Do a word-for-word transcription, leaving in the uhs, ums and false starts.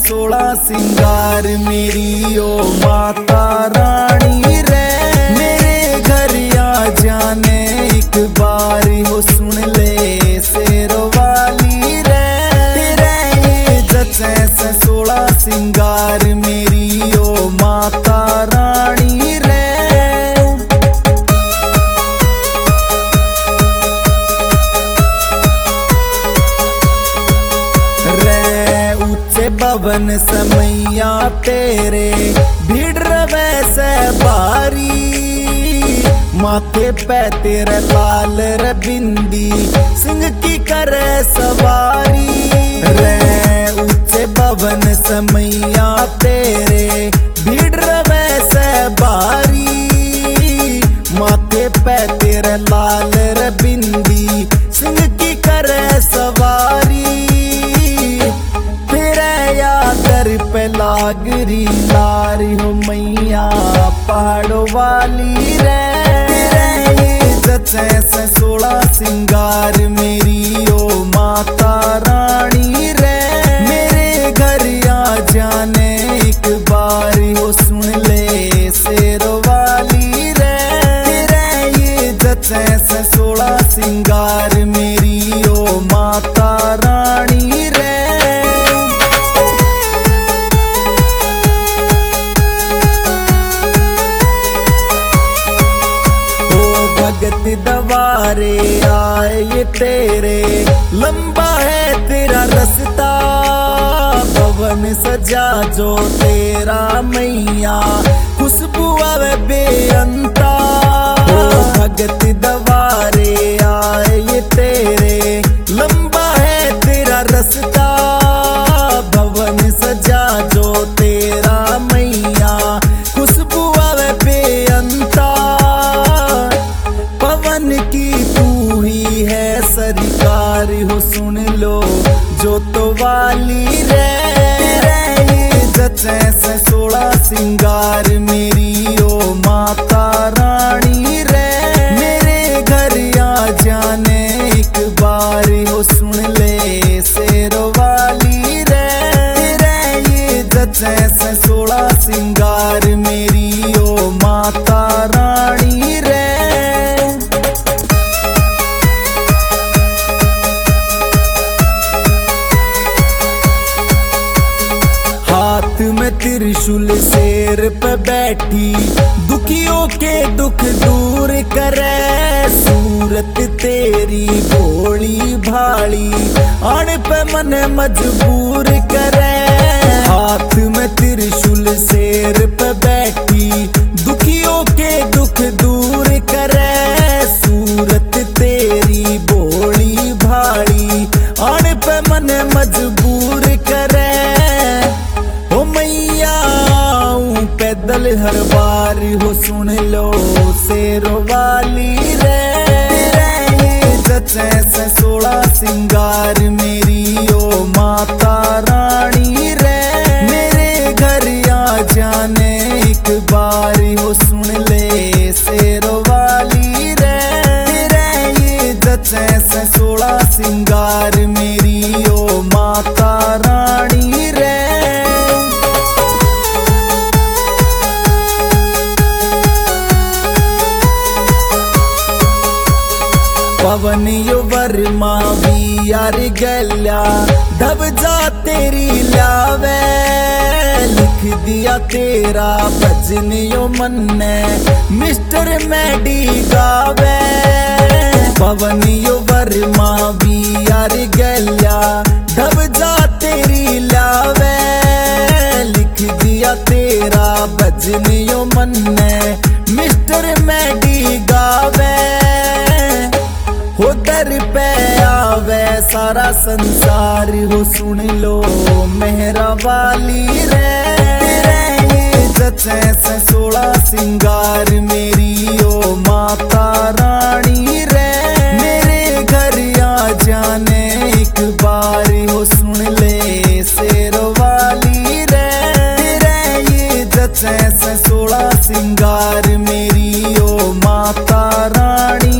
सोलह सिंगार मेरी ओ माता रानी रे, मेरे घर आ जाने एक बार हो सुन ले शेर वाली रे, तेरे ये जचे से सोलह सिंगार मेरी ओ माता रानी रे। भवन समैया तेरे भीड़ रवे से बारी, माथे पे तेरे लाल रे बिंदी सिंह की करे सवारी रे, ऊंचे भवन समैया तेरे भीड़ रवे से बारी, माथे पे तेरे लाल रे बिंदी सिंह की करे सवारी, दर पे लागरी लारी हो मैया पहाड़ों वाली रे, तेरे जचे से सोलह सिंगार मेरी ओ माता रानी रे, मेरे घर आ जाने एक बार हो सुन ले शेर वाली रे, तेरे ये जचे से सोलह सिंगार मेरी ओ माता रानी रे। भगत दवारे आए ये तेरे, लंबा है तेरा रास्ता, भवन सजा जो तेरा मैया खुशबू आवे बेअंता, भगत दवारे आए ये तेरे, लंबा है तेरा रास्ता, भवन सजा जो तेरा मैया खुशबू आवे बेअंता, पवन की तू ही है सरकार हो सुन लो जो तो वाली रे, तेरे जचे से सोलह सिंगार मेरी ओ माता रानी रे, मेरे घर आ जाने एक बार हो सुन ले शेर वाली रे, तेरे ये जचे से सोलह सिंगार मेरी ओ माता रानी रे। हाथ में त्रिशूल शेर पे बैठी दुखियों के दुख दूर करे, सूरत तेरी भोली भाली आने पे मन मजबूर करे, हाथ में त्रिशूल शेर पे बैठी दुखियों के दुख दूर करे, सूरत तेरी भोली भाली आने पे मन मजबूर करे, ओ मैया पैदल हर बार हो सुन लो शेर वाली रे, तेरे जचे से सोलह सिंगार मेरी ओ माता रानी रे, मेरे घर आ जाने एक बार हो सुन ले शेर वाली रे, तेरे ये जचे से सोलह सिंगार मेरी ओ माता रानी रे। पवन यो वर्मा भी यार गल्या ढब जा तेरी लावे, लिख दिया तेरा भजन यो मन ने मिस्टर मैडी गावे, पवन यो वर्मा भी यार गल्या ढब जा तेरी लावे, लिख दिया तेरा भजन यो मन ने मिस्टर मैडी गावे, हो दर पे आवे सारा संसार हो सुन लो मेहरा वाली रे, तेरे जचे से सोलह सिंगार मेरी ओ माता रानी रे, मेरे घर आ जाने एक बार हो सुन ले शेर वाली रे, तेरे ये जचे से सोलह सिंगार मेरी ओ माता रानी।